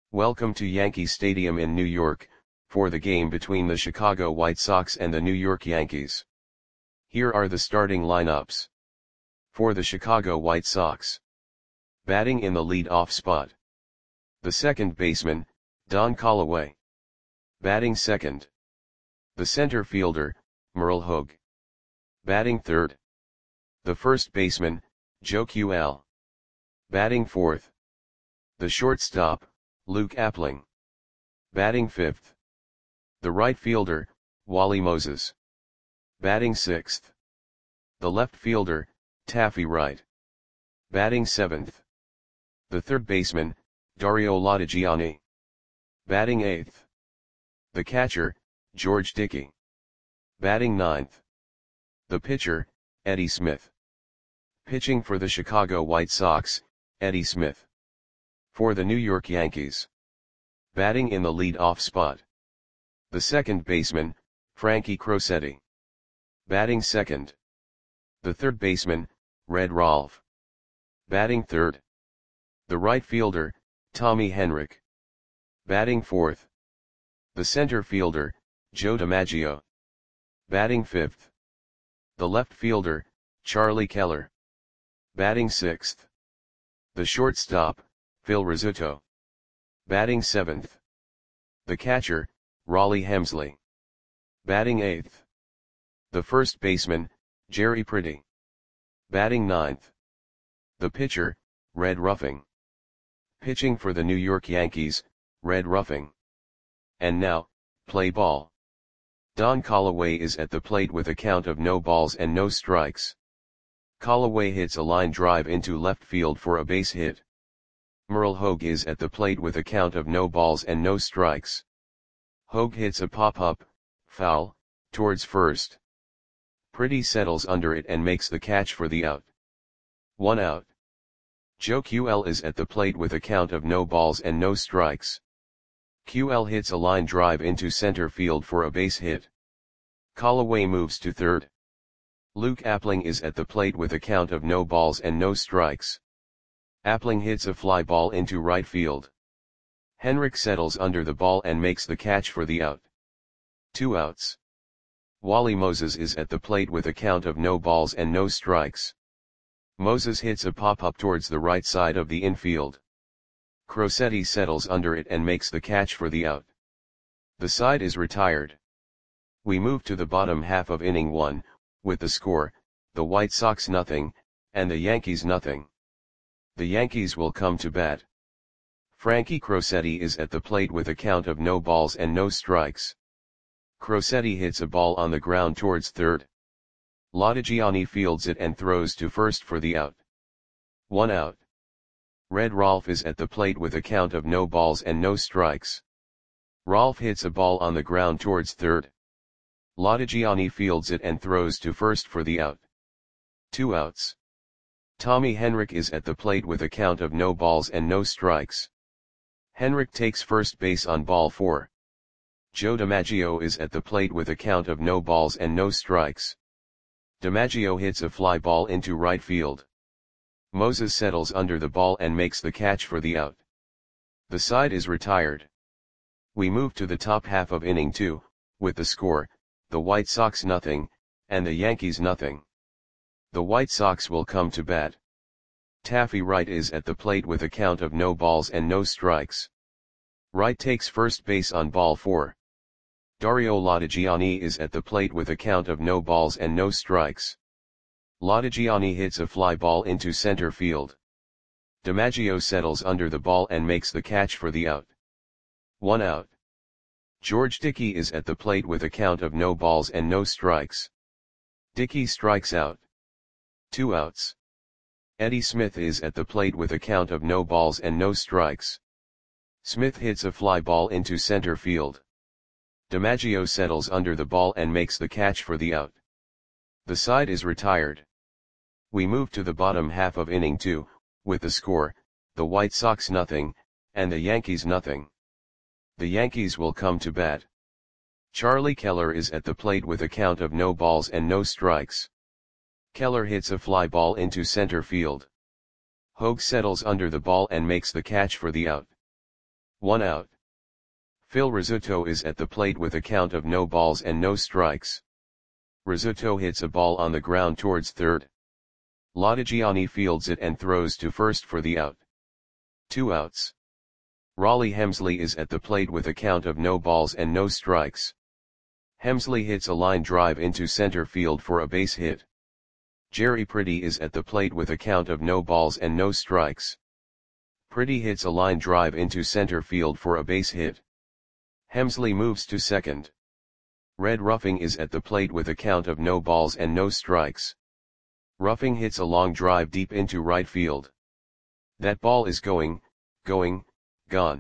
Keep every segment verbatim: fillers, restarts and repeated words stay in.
Welcome to Yankee Stadium in New York, for the game between the Chicago White Sox and the New York Yankees. Here are the starting lineups. For the Chicago White Sox. Batting in the lead-off spot. The second baseman, Don Callaway. Batting second. The center fielder, Merle Hogue. Batting third. The first baseman, Joe Q L. Batting fourth. The shortstop, Luke Appling. Batting fifth. The right fielder, Wally Moses. Batting sixth. The left fielder, Taffy Wright. Batting seventh. The third baseman, Dario Lodigiani. Batting eighth. The catcher, George Dickey. Batting ninth. The pitcher, Eddie Smith. Pitching for the Chicago White Sox, Eddie Smith. For the New York Yankees. Batting in the lead-off spot. The second baseman, Frankie Crosetti. Batting second. The third baseman, Red Rolfe. Batting third. The right fielder, Tommy Henrich. Batting fourth. The center fielder, Joe DiMaggio. Batting fifth. The left fielder, Charlie Keller. Batting sixth. The shortstop, Phil Rizzuto. Batting seventh. The catcher, Rollie Hemsley. Batting eighth. The first baseman, Jerry Pretty. Batting ninth. The pitcher, Red Ruffing. Pitching for the New York Yankees, Red Ruffing. And now, play ball. Don Callaway is at the plate with a count of no balls and no strikes. Callaway hits a line drive into left field for a base hit. Merle Hogue is at the plate with a count of no balls and no strikes. Hogue hits a pop-up, foul, towards first. Pretty settles under it and makes the catch for the out. One out. Joe Q L is at the plate with a count of no balls and no strikes. Q L hits a line drive into center field for a base hit. Callaway moves to third. Luke Appling is at the plate with a count of no balls and no strikes. Appling hits a fly ball into right field. Henrich settles under the ball and makes the catch for the out. Two outs. Wally Moses is at the plate with a count of no balls and no strikes. Moses hits a pop-up towards the right side of the infield. Crosetti settles under it and makes the catch for the out. The side is retired. We move to the bottom half of inning one, with the score, the White Sox nothing, and the Yankees nothing. The Yankees will come to bat. Frankie Crosetti is at the plate with a count of no balls and no strikes. Crosetti hits a ball on the ground towards third. Lodigiani fields it and throws to first for the out. One out. Red Rolfe is at the plate with a count of no balls and no strikes. Rolfe hits a ball on the ground towards third. Lodigiani fields it and throws to first for the out. Two outs. Tommy Henrich is at the plate with a count of no balls and no strikes. Henrich takes first base on ball four. Joe DiMaggio is at the plate with a count of no balls and no strikes. DiMaggio hits a fly ball into right field. Moses settles under the ball and makes the catch for the out. The side is retired. We move to the top half of inning two, with the score, the White Sox nothing, and the Yankees nothing. The White Sox will come to bat. Taffy Wright is at the plate with a count of no balls and no strikes. Wright takes first base on ball four. Dario Lodigiani is at the plate with a count of no balls and no strikes. Lodigiani hits a fly ball into center field. DiMaggio settles under the ball and makes the catch for the out. One out. George Dickey is at the plate with a count of no balls and no strikes. Dickey strikes out. Two outs. Eddie Smith is at the plate with a count of no balls and no strikes. Smith hits a fly ball into center field. DiMaggio settles under the ball and makes the catch for the out. The side is retired. We move to the bottom half of inning two, with the score, the White Sox nothing, and the Yankees nothing. The Yankees will come to bat. Charlie Keller is at the plate with a count of no balls and no strikes. Keller hits a fly ball into center field. Hogue settles under the ball and makes the catch for the out. One out. Phil Rizzuto is at the plate with a count of no balls and no strikes. Rizzuto hits a ball on the ground towards third. Lodigiani fields it and throws to first for the out. Two outs. Rollie Hemsley is at the plate with a count of no balls and no strikes. Hemsley hits a line drive into center field for a base hit. Jerry Pretty is at the plate with a count of no balls and no strikes. Pretty hits a line drive into center field for a base hit. Hemsley moves to second. Red Ruffing is at the plate with a count of no balls and no strikes. Ruffing hits a long drive deep into right field. That ball is going, going, gone.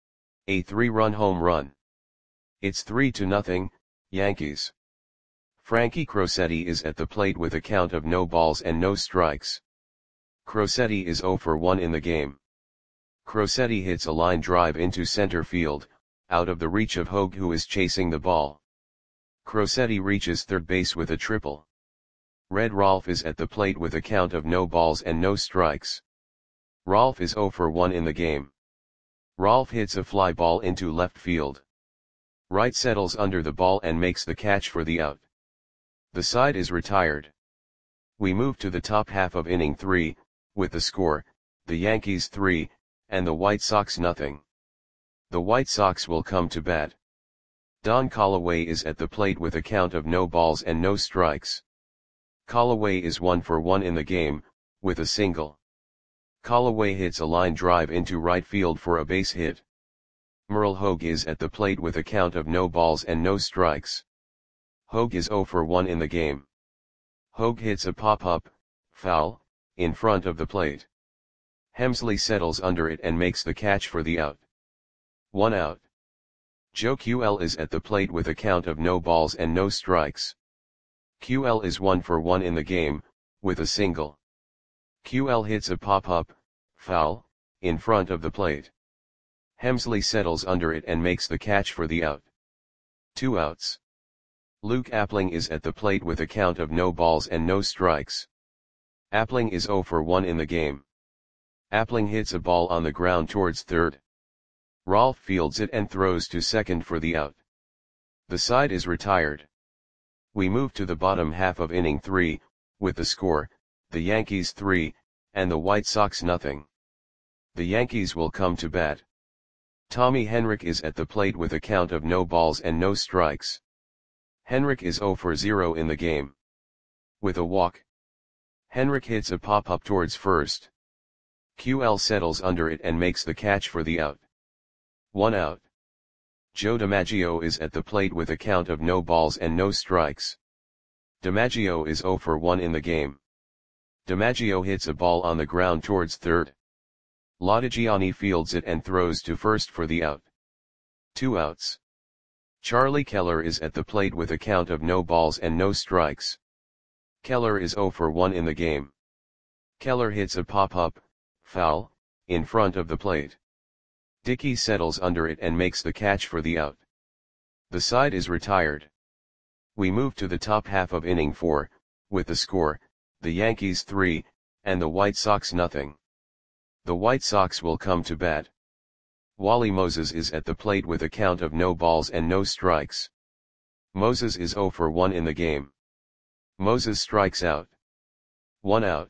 A three-run home run. It's three to nothing, Yankees. Frankie Crosetti is at the plate with a count of no balls and no strikes. Crosetti is zero for one in the game. Crosetti hits a line drive into center field, out of the reach of Hogue, who is chasing the ball. Crosetti reaches third base with a triple. Red Rolfe is at the plate with a count of no balls and no strikes. Rolfe is zero for one in the game. Rolfe hits a fly ball into left field. Wright settles under the ball and makes the catch for the out. The side is retired. We move to the top half of inning three, with the score, the Yankees three, and the White Sox nothing. The White Sox will come to bat. Don Callaway is at the plate with a count of no balls and no strikes. Callaway is one for one in the game, with a single. Callaway hits a line drive into right field for a base hit. Merle Hogue is at the plate with a count of no balls and no strikes. Hogue is zero for one in the game. Hogue hits a pop-up, foul, in front of the plate. Hemsley settles under it and makes the catch for the out. One out. Joe Q L is at the plate with a count of no balls and no strikes. Q L is one for one in the game, with a single. Q L hits a pop-up, foul, in front of the plate. Hemsley settles under it and makes the catch for the out. Two outs. Luke Appling is at the plate with a count of no balls and no strikes. Appling is zero for one in the game. Appling hits a ball on the ground towards third. Rolfe fields it and throws to second for the out. The side is retired. We move to the bottom half of inning three, with the score, the Yankees three, and the White Sox nothing. The Yankees will come to bat. Tommy Henrich is at the plate with a count of no balls and no strikes. Henrich is zero for zero in the game. With a walk. Henrich hits a pop-up towards first. Q L settles under it and makes the catch for the out. One out. Joe DiMaggio is at the plate with a count of no balls and no strikes. DiMaggio is zero for one in the game. DiMaggio hits a ball on the ground towards third. Lodigiani fields it and throws to first for the out. Two outs. Charlie Keller is at the plate with a count of no balls and no strikes. Keller is zero for one in the game. Keller hits a pop-up, foul, in front of the plate. Dickey settles under it and makes the catch for the out. The side is retired. We move to the top half of inning four, with the score, the Yankees three, and the White Sox nothing. The White Sox will come to bat. Wally Moses is at the plate with a count of no balls and no strikes. Moses is zero for one in the game. Moses strikes out. One out.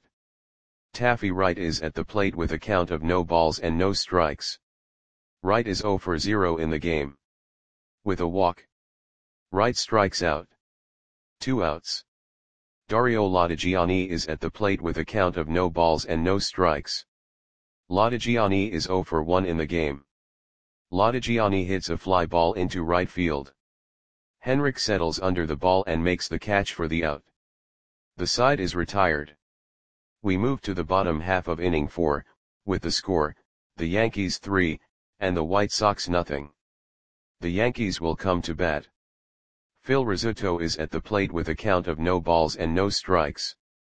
Taffy Wright is at the plate with a count of no balls and no strikes. Wright is zero for zero in the game. With a walk. Wright strikes out. Two outs. Dario Lodigiani is at the plate with a count of no balls and no strikes. Lodigiani is zero for one in the game. Lodigiani hits a fly ball into right field. Henrich settles under the ball and makes the catch for the out. The side is retired. We move to the bottom half of inning four, with the score, the Yankees three, and the White Sox nothing. The Yankees will come to bat. Phil Rizzuto is at the plate with a count of no balls and no strikes.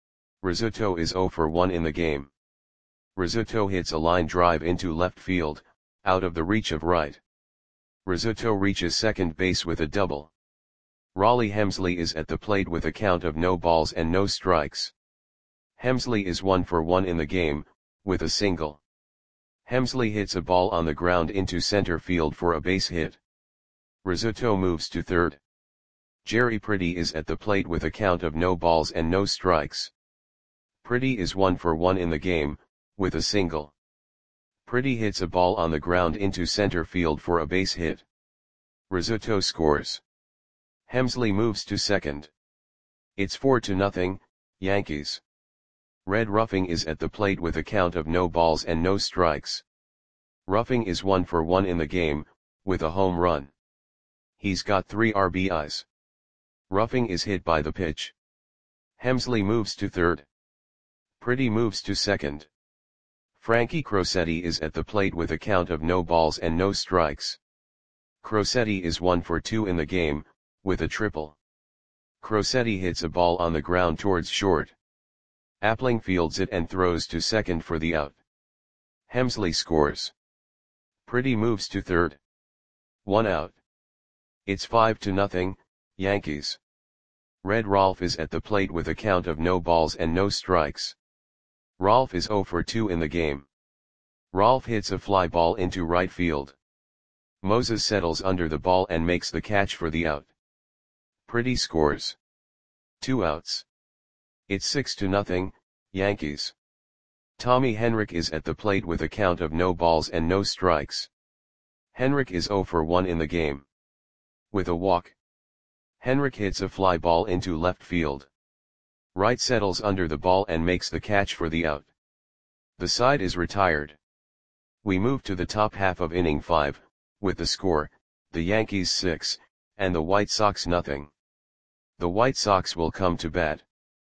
Rizzuto is zero for one in the game. Rizzuto hits a line drive into left field, out of the reach of Wright. Rizzuto reaches second base with a double. Rollie Hemsley is at the plate with a count of no balls and no strikes. Hemsley is one for one in the game, with a single. Hemsley hits a ball on the ground into center field for a base hit. Rizzuto moves to third. Jerry Pretty is at the plate with a count of no balls and no strikes. Pretty is one for one in the game, with a single. Pretty hits a ball on the ground into center field for a base hit. Rizzuto scores. Hemsley moves to second. It's four to nothing, Yankees. Red Ruffing is at the plate with a count of no balls and no strikes. Ruffing is one for one in the game, with a home run. He's got three R B Is. Ruffing is hit by the pitch. Hemsley moves to third. Pretty moves to second. Frankie Crosetti is at the plate with a count of no balls and no strikes. Crosetti is one for two in the game, with a triple. Crosetti hits a ball on the ground towards short. Appling fields it and throws to second for the out. Hemsley scores. Pretty moves to third. One out. It's five to nothing, Yankees. Red Rolf is at the plate with a count of no balls and no strikes. Rolf is zero for two in the game. Rolf hits a fly ball into right field. Moses settles under the ball and makes the catch for the out. Pretty scores. Two outs. It's six to nothing, Yankees. Tommy Henrich is at the plate with a count of no balls and no strikes. Henrich is zero for one in the game. With a walk. Henrich hits a fly ball into left field. Wright settles under the ball and makes the catch for the out. The side is retired. We move to the top half of inning five, with the score, the Yankees six, and the White Sox nothing. The White Sox will come to bat.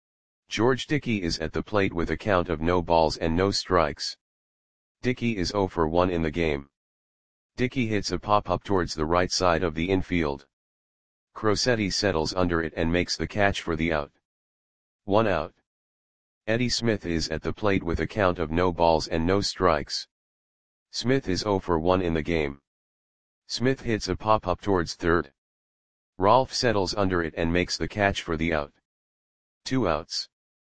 George Dickey is at the plate with a count of no balls and no strikes. Dickey is zero for one in the game. Dickey hits a pop-up towards the right side of the infield. Crosetti settles under it and makes the catch for the out. One out. Eddie Smith is at the plate with a count of no balls and no strikes. Smith is zero for one in the game. Smith hits a pop-up towards third. Rolf settles under it and makes the catch for the out. Two outs.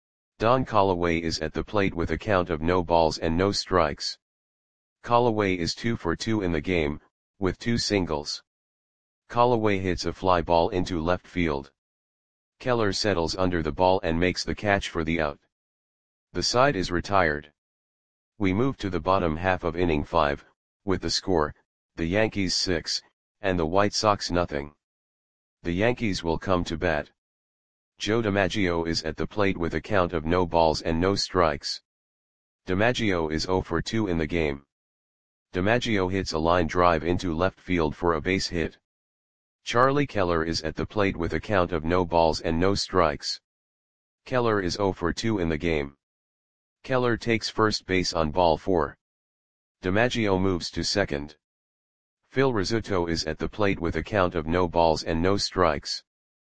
Don Callaway is at the plate with a count of no balls and no strikes. Callaway is two for two in the game, with two singles. Callaway hits a fly ball into left field. Keller settles under the ball and makes the catch for the out. The side is retired. We move to the bottom half of inning five, with the score, the Yankees six, and the White Sox nothing. The Yankees will come to bat. Joe DiMaggio is at the plate with a count of no balls and no strikes. DiMaggio is zero for two in the game. DiMaggio hits a line drive into left field for a base hit. Charlie Keller is at the plate with a count of no balls and no strikes. Keller is zero for two in the game. Keller takes first base on ball four. DiMaggio moves to second. Phil Rizzuto is at the plate with a count of no balls and no strikes.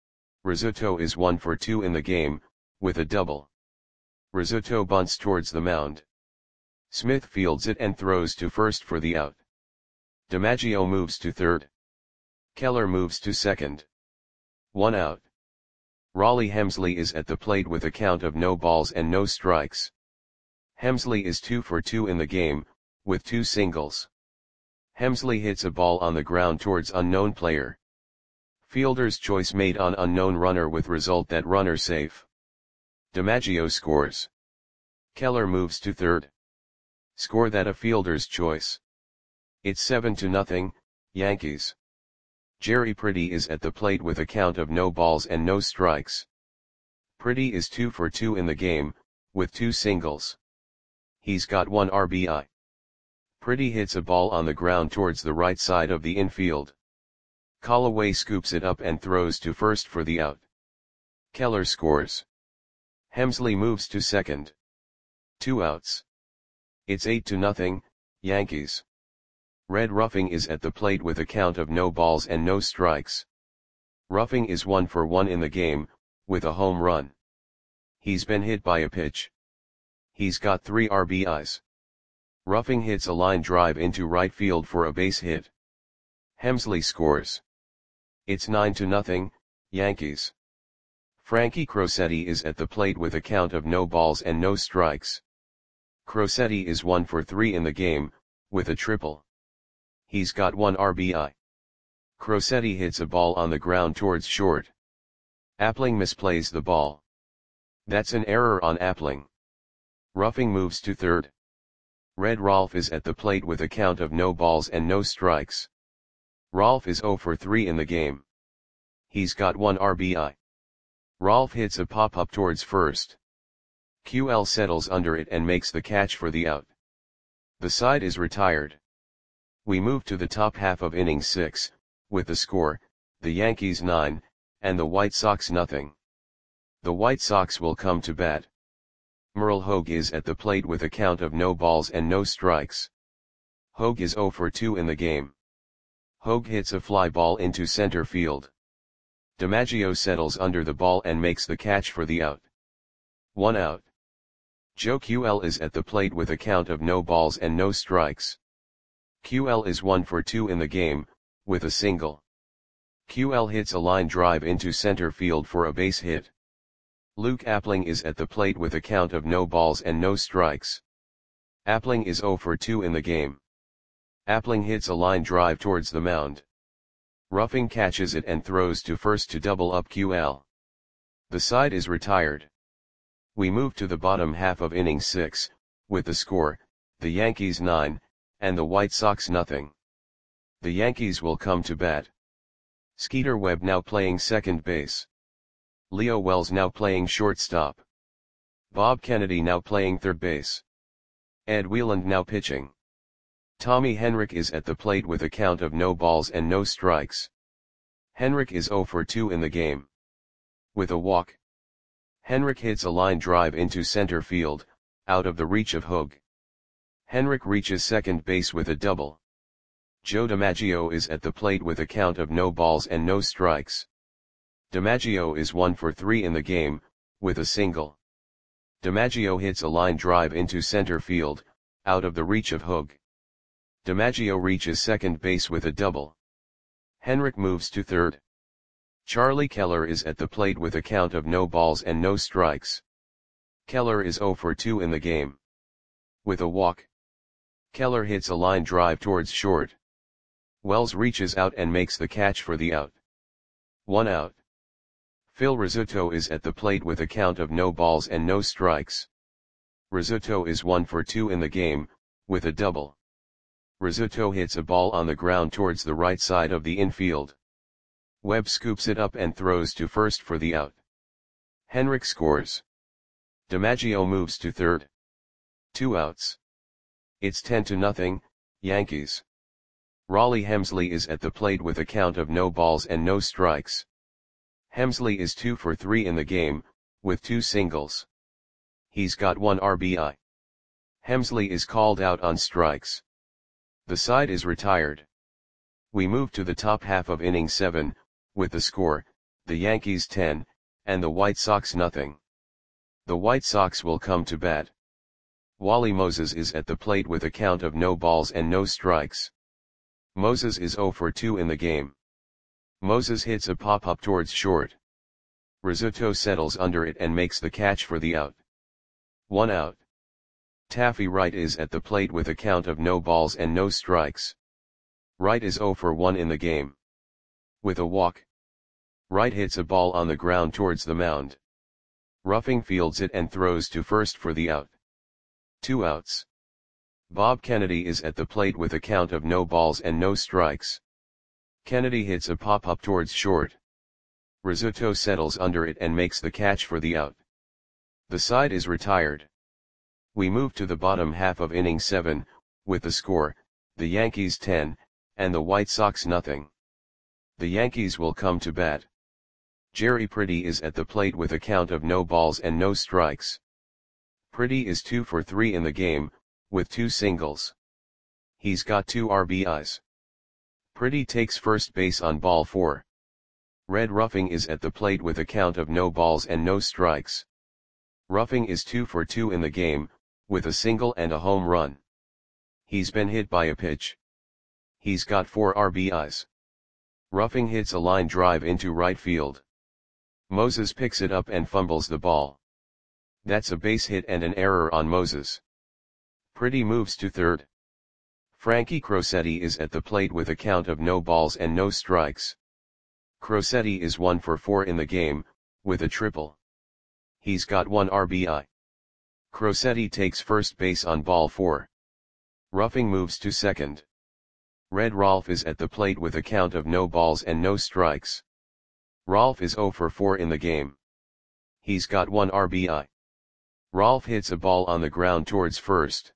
Rizzuto is one for two in the game, with a double. Rizzuto bunts towards the mound. Smith fields it and throws to first for the out. DiMaggio moves to third. Keller moves to second. One out. Raleigh Hemsley is at the plate with a count of no balls and no strikes. Hemsley is two for two in the game, with two singles. Hemsley hits a ball on the ground towards unknown player. Fielder's choice made on unknown runner with result that runner safe. DiMaggio scores. Keller moves to third. Score that a fielder's choice. It's seven to nothing, Yankees. Jerry Pretty is at the plate with a count of no balls and no strikes. Pretty is two for two in the game, with two singles. He's got one R B I. Pretty hits a ball on the ground towards the right side of the infield. Callaway scoops it up and throws to first for the out. Keller scores. Hemsley moves to second. Two outs. It's eight to nothing, Yankees. Red Ruffing is at the plate with a count of no balls and no strikes. Ruffing is one for one in the game, with a home run. He's been hit by a pitch. He's got three R B Is. Ruffing hits a line drive into right field for a base hit. Hemsley scores. It's nine to nothing, Yankees. Frankie Crosetti is at the plate with a count of no balls and no strikes. Crosetti is one for three in the game, with a triple. He's got one R B I. Crosetti hits a ball on the ground towards short. Appling misplays the ball. That's an error on Appling. Ruffing moves to third. Red Rolf is at the plate with a count of no balls and no strikes. Rolf is zero for three in the game. He's got one R B I. Rolf hits a pop-up towards first. Q L settles under it and makes the catch for the out. The side is retired. We move to the top half of inning six, with the score, the Yankees nine, and the White Sox nothing. The White Sox will come to bat. Merle Hogue is at the plate with a count of no balls and no strikes. Hogue is zero for two in the game. Hogue hits a fly ball into center field. DiMaggio settles under the ball and makes the catch for the out. One out. Joe Q L is at the plate with a count of no balls and no strikes. Q L is one for two in the game, with a single. Q L hits a line drive into center field for a base hit. Luke Appling is at the plate with a count of no balls and no strikes. Appling is zero for two in the game. Appling hits a line drive towards the mound. Ruffing catches it and throws to first to double up Q L. The side is retired. We move to the bottom half of inning six, with the score, the Yankees nine, and the White Sox nothing. The Yankees will come to bat. Skeeter Webb now playing second base. Leo Wells now playing shortstop. Bob Kennedy now playing third base. Ed Wieland now pitching. Tommy Henrich is at the plate with a count of no balls and no strikes. Henrich is zero for two in the game. With a walk. Henrich hits a line drive into center field, out of the reach of Hogue. Henrich reaches second base with a double. Joe DiMaggio is at the plate with a count of no balls and no strikes. DiMaggio is one for three in the game, with a single. DiMaggio hits a line drive into center field, out of the reach of Hogue. DiMaggio reaches second base with a double. Henrich moves to third. Charlie Keller is at the plate with a count of no balls and no strikes. Keller is zero for two in the game. With a walk. Keller hits a line drive towards short. Wells reaches out and makes the catch for the out. One out. Phil Rizzuto is at the plate with a count of no balls and no strikes. Rizzuto is one for two in the game, with a double. Rizzuto hits a ball on the ground towards the right side of the infield. Webb scoops it up and throws to first for the out. Henrich scores. DiMaggio moves to third. Two outs. It's ten to nothing, Yankees. Raleigh Hemsley is at the plate with a count of no balls and no strikes. Hemsley is two for three in the game, with two singles. He's got one R B I. Hemsley is called out on strikes. The side is retired. We move to the top half of inning seven, with the score, the Yankees ten, and the White Sox nothing. The White Sox will come to bat. Wally Moses is at the plate with a count of no balls and no strikes. Moses is zero for two in the game. Moses hits a pop-up towards short. Rizzuto settles under it and makes the catch for the out. One out. Taffy Wright is at the plate with a count of no balls and no strikes. Wright is zero for one in the game. With a walk. Wright hits a ball on the ground towards the mound. Ruffing fields it and throws to first for the out. Two outs. Bob Kennedy is at the plate with a count of no balls and no strikes. Kennedy hits a pop-up towards short. Rizzuto settles under it and makes the catch for the out. The side is retired. We move to the bottom half of inning seven, with the score, the Yankees ten, and the White Sox nothing. The Yankees will come to bat. Jerry Pretty is at the plate with a count of no balls and no strikes. Pretty is two for three in the game, with two singles. He's got two R B Is. Pretty takes first base on ball four. Red Ruffing is at the plate with a count of no balls and no strikes. Ruffing is two for two in the game, with a single and a home run. He's been hit by a pitch. He's got four R B Is. Ruffing hits a line drive into right field. Moses picks it up and fumbles the ball. That's a base hit and an error on Moses. Pretty moves to third. Frankie Crosetti is at the plate with a count of no balls and no strikes. Crosetti is one for four in the game, with a triple. He's got one R B I. Crosetti takes first base on ball four. Ruffing moves to second. Red Rolf is at the plate with a count of no balls and no strikes. Rolf is zero for four in the game. He's got one R B I. Rolf hits a ball on the ground towards first.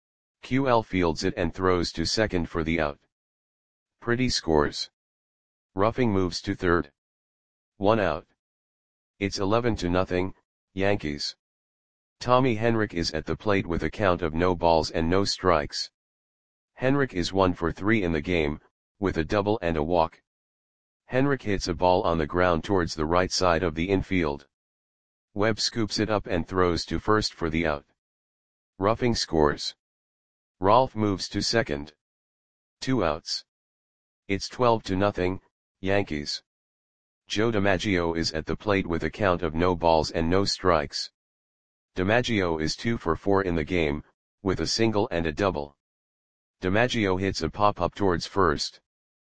Q L fields it and throws to second for the out. Pretty scores. Ruffing moves to third. One out. It's eleven to nothing, Yankees. Tommy Henrich is at the plate with a count of no balls and no strikes. Henrich is one for three in the game, with a double and a walk. Henrich hits a ball on the ground towards the right side of the infield. Webb scoops it up and throws to first for the out. Ruffing scores. Rolf moves to second. Two outs. It's twelve to nothing, Yankees. Joe DiMaggio is at the plate with a count of no balls and no strikes. DiMaggio is two for four in the game, with a single and a double. DiMaggio hits a pop-up towards first.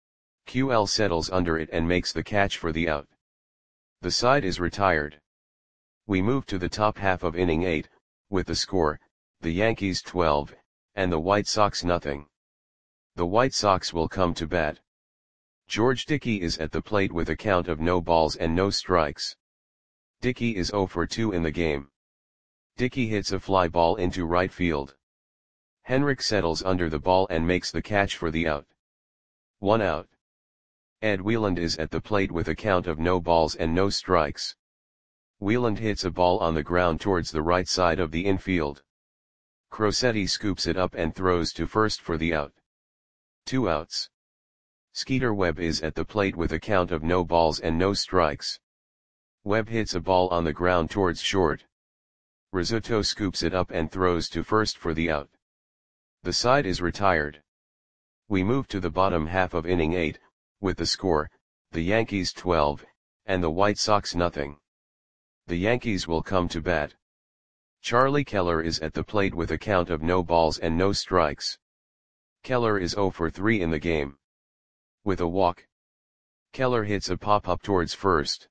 Q L settles under it and makes the catch for the out. The side is retired. We move to the top half of inning eight, with the score, the Yankees twelve, and the White Sox nothing. The White Sox will come to bat. George Dickey is at the plate with a count of no balls and no strikes. Dickey is zero for two in the game. Dickey hits a fly ball into right field. Henrich settles under the ball and makes the catch for the out. One out. Ed Wieland is at the plate with a count of no balls and no strikes. Wieland hits a ball on the ground towards the right side of the infield. Crosetti scoops it up and throws to first for the out. Two outs. Skeeter Webb is at the plate with a count of no balls and no strikes. Webb hits a ball on the ground towards short. Rizzuto scoops it up and throws to first for the out. The side is retired. We move to the bottom half of inning eight, with the score, the Yankees twelve, and the White Sox nothing. The Yankees will come to bat. Charlie Keller is at the plate with a count of no balls and no strikes. Keller is zero for three in the game. With a walk. Keller hits a pop-up towards first.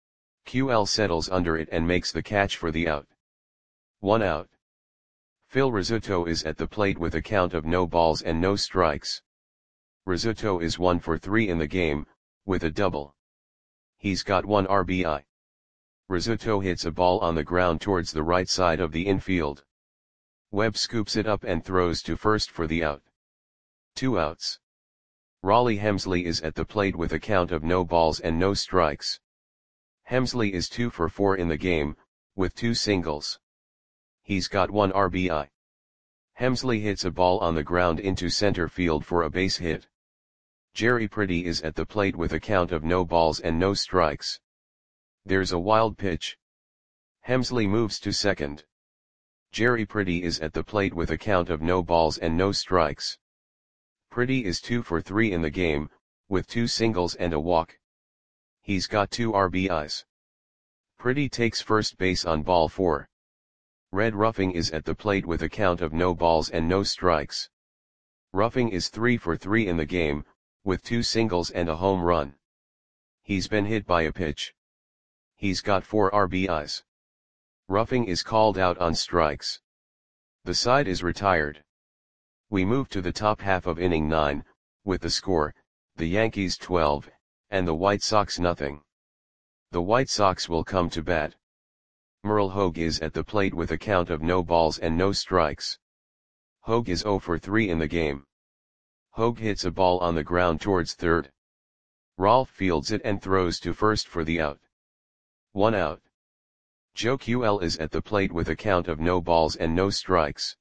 Q L settles under it and makes the catch for the out. One out. Phil Rizzuto is at the plate with a count of no balls and no strikes. Rizzuto is one for three in the game, with a double. He's got one R B I. Rizzuto hits a ball on the ground towards the right side of the infield. Webb scoops it up and throws to first for the out. Two outs. Raleigh Hemsley is at the plate with a count of no balls and no strikes. Hemsley is two for four in the game, with two singles. He's got one R B I. Hemsley hits a ball on the ground into center field for a base hit. Jerry Pretty is at the plate with a count of no balls and no strikes. There's a wild pitch. Hemsley moves to second. Jerry Pretty is at the plate with a count of no balls and no strikes. Pretty is two for three in the game, with two singles and a walk. He's got two R B Is. Pretty takes first base on ball four. Red Ruffing is at the plate with a count of no balls and no strikes. Ruffing is three for three in the game, with two singles and a home run. He's been hit by a pitch. He's got four R B Is. Ruffing is called out on strikes. The side is retired. We move to the top half of inning nine, with the score, the Yankees twelve, and the White Sox nothing. The White Sox will come to bat. Merle Hogue is at the plate with a count of no balls and no strikes. Hogue is zero for three in the game. Hogue hits a ball on the ground towards third. Rolf fields it and throws to first for the out. One out. Joe Q L is at the plate with a count of no balls and no strikes.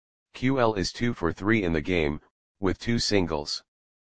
Q L is two for three in the game, with two singles.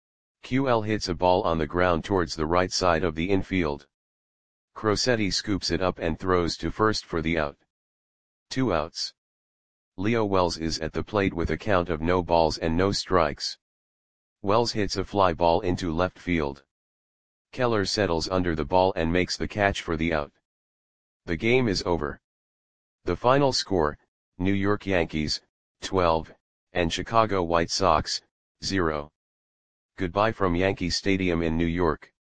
Q L hits a ball on the ground towards the right side of the infield. Crosetti scoops it up and throws to first for the out. Two outs. Leo Wells is at the plate with a count of no balls and no strikes. Wells hits a fly ball into left field. Keller settles under the ball and makes the catch for the out. The game is over. The final score, New York Yankees, twelve, and Chicago White Sox, zero. Goodbye from Yankee Stadium in New York.